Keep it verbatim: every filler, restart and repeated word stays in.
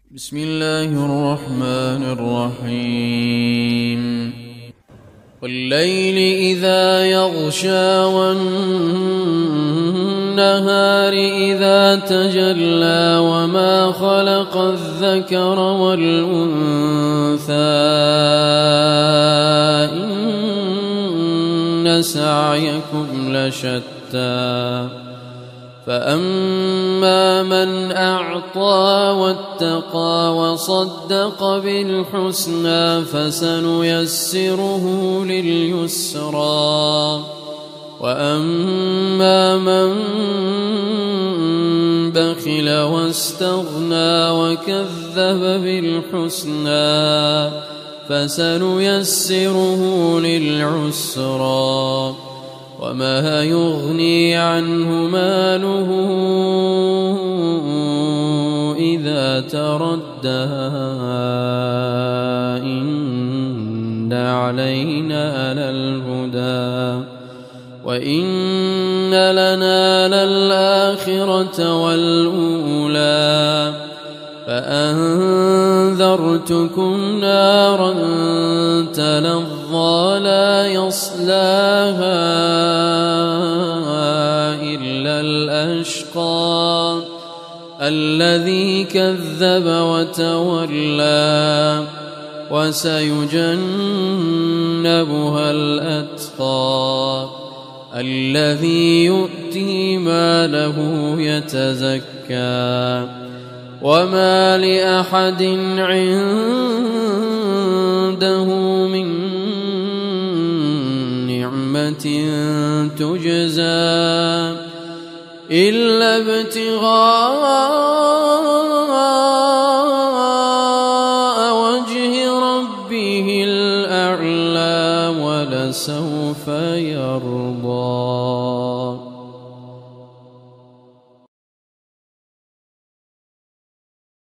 بسم الله الرحمن الرحيم والليل إذا يغشى والنهار إذا تجلى وما خلق الذكر والأنثى إن سعيكم لشتى فأما من أعطى واتقى وصدق بالحسنى فسنيسره لليسرى وأما من بخل واستغنى وكذب بالحسنى فسنيسره للعسرى وما يغني عنه ماله إذا تردى إن علينا للهدى وإن لنا للآخرة والأولى فأنذرتكم نارا تلظى لا يصلاها إلا الأشقى الذي كذب وتولى وسيجنبها الأتقى الذي يؤتي ماله يتزكى وما لأحد عنده من نعمة تجزى إلا ابتغاء وجه ربه الأعلى ولسوف يرضى.